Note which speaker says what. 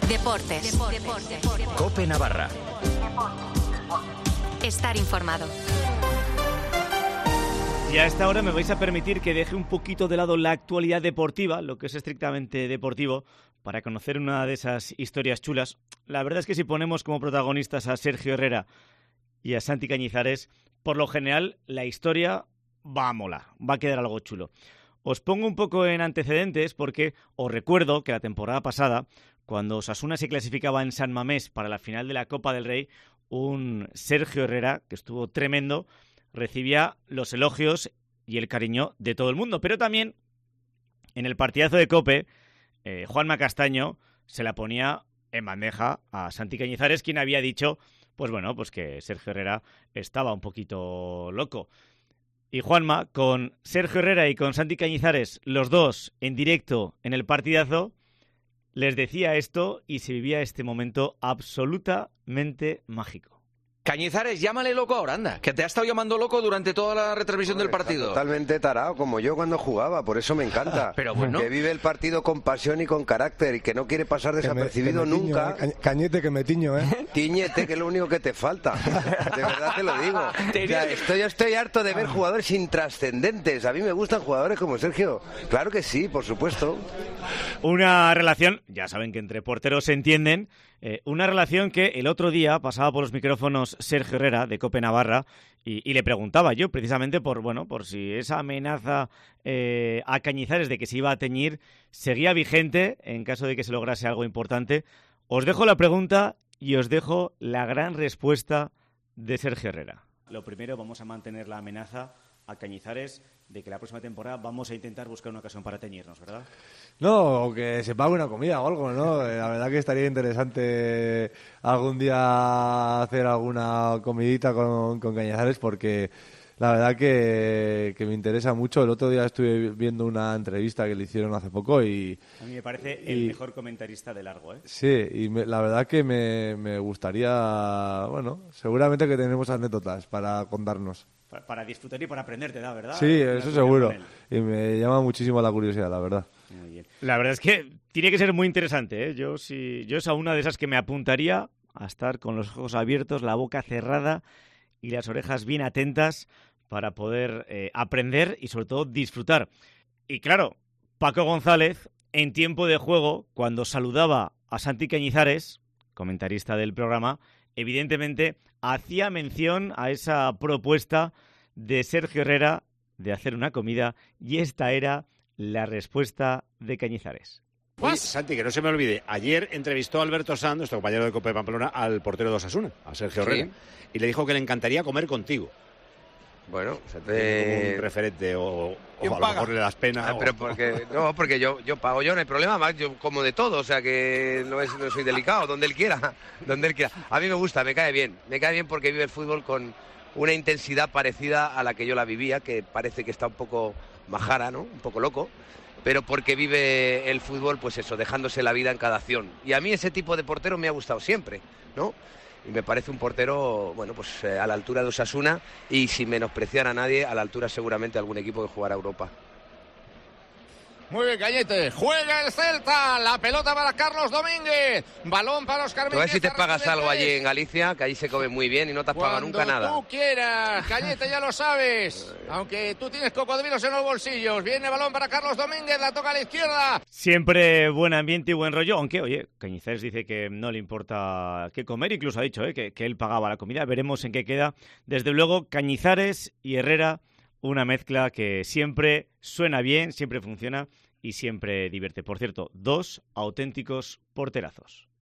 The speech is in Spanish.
Speaker 1: Deportes.
Speaker 2: COPE Navarra.
Speaker 1: Estar informado.
Speaker 3: Y a esta hora me vais a permitir que deje un poquito de lado la actualidad deportiva, lo que es estrictamente deportivo, para conocer una de esas historias chulas. La verdad es que si ponemos como protagonistas a Sergio Herrera y a Santi Cañizares, por lo general la historia va a molar, va a quedar algo chulo. Os pongo un poco en antecedentes porque os recuerdo que la temporada pasada, cuando Osasuna se clasificaba en San Mamés para la final de la Copa del Rey, un Sergio Herrera, que estuvo tremendo, recibía los elogios y el cariño de todo el mundo. Pero también, en el partidazo de COPE, Juanma Castaño se la ponía en bandeja a Santi Cañizares, quien había dicho, pues que Sergio Herrera estaba un poquito loco. Y Juanma, con Sergio Herrera y con Santi Cañizares, los dos en directo en el partidazo, les decía esto y se vivía este momento absolutamente mágico.
Speaker 2: Cañizares, llámale loco ahora, anda, que te ha estado llamando loco durante toda la retransmisión del partido.
Speaker 4: Totalmente tarao, como yo cuando jugaba, por eso me encanta.
Speaker 2: Pero bueno.
Speaker 4: Que vive el partido con pasión y con carácter y que no quiere pasar desapercibido nunca.
Speaker 5: Cañete, que me tiño, ¿eh?
Speaker 4: Tiñete, que es lo único que te falta. De verdad te lo digo. Estoy harto de ver jugadores intrascendentes. A mí me gustan jugadores como Sergio. Claro que sí, por supuesto.
Speaker 3: Una relación, ya saben que entre porteros se entienden, una relación que el otro día pasaba por los micrófonos Sergio Herrera de COPE Navarra y le preguntaba yo precisamente por si esa amenaza a Cañizares de que se iba a teñir seguía vigente en caso de que se lograse algo importante. Os dejo la pregunta y os dejo la gran respuesta de Sergio Herrera. Lo primero, vamos a mantener la amenaza a Cañizares de que la próxima temporada vamos a intentar buscar una ocasión para teñirnos, ¿verdad?
Speaker 5: No, o que se pague una comida o algo, ¿no? La verdad que estaría interesante algún día hacer alguna comidita con Cañizares porque la verdad que me interesa mucho. El otro día estuve viendo una entrevista que le hicieron hace poco y...
Speaker 3: A mí me parece el mejor comentarista de largo, ¿eh?
Speaker 5: Sí, y la verdad que me gustaría... Bueno, seguramente que tenemos anécdotas para contarnos.
Speaker 3: Para disfrutar y para aprender te da, ¿verdad?
Speaker 5: Sí, eso seguro. Y me llama muchísimo la curiosidad, la verdad.
Speaker 3: Muy bien. La verdad es que tiene que ser muy interesante, ¿eh? Yo es a una de esas que me apuntaría a estar con los ojos abiertos, la boca cerrada y las orejas bien atentas para poder aprender y sobre todo disfrutar. Y claro, Paco González, en tiempo de juego, cuando saludaba a Santi Cañizares, comentarista del programa, evidentemente hacía mención a esa propuesta de Sergio Herrera de hacer una comida y esta era la respuesta de Cañizares.
Speaker 6: Oye, Santi, que no se me olvide, ayer entrevistó a Alberto Sanz, nuestro compañero de COPE de Pamplona, al portero de Osasuna, a Sergio Herrera, y le dijo que le encantaría comer contigo.
Speaker 4: Bueno,
Speaker 6: como un referente o a lo mejor le das pena.
Speaker 4: Pero porque yo pago, yo no hay problema, más yo como de todo, o sea que no soy delicado, donde él quiera. A mí me gusta, me cae bien porque vive el fútbol con una intensidad parecida a la que yo la vivía, que parece que está un poco majara, ¿no? Un poco loco, pero porque vive el fútbol, pues eso, dejándose la vida en cada acción. Y a mí ese tipo de portero me ha gustado siempre, ¿no? Y me parece un portero, bueno, pues a la altura de Osasuna y sin menospreciar a nadie, a la altura seguramente de algún equipo que jugará a Europa.
Speaker 7: Muy bien, Cañete. Juega el Celta. La pelota para Carlos Domínguez. Balón para Óscar Méndez.
Speaker 4: A ver si te pagas algo allí en Galicia, que allí se come muy bien y no te has pagado nunca nada.
Speaker 7: Cuando tú quieras, Cañete, ya lo sabes. Aunque tú tienes cocodrilos en los bolsillos. Viene balón para Carlos Domínguez. La toca a la izquierda.
Speaker 3: Siempre buen ambiente y buen rollo. Aunque, oye, Cañizares dice que no le importa qué comer. Incluso ha dicho que él pagaba la comida. Veremos en qué queda. Desde luego, Cañizares y Herrera, una mezcla que siempre suena bien, siempre funciona y siempre divierte. Por cierto, dos auténticos porterazos.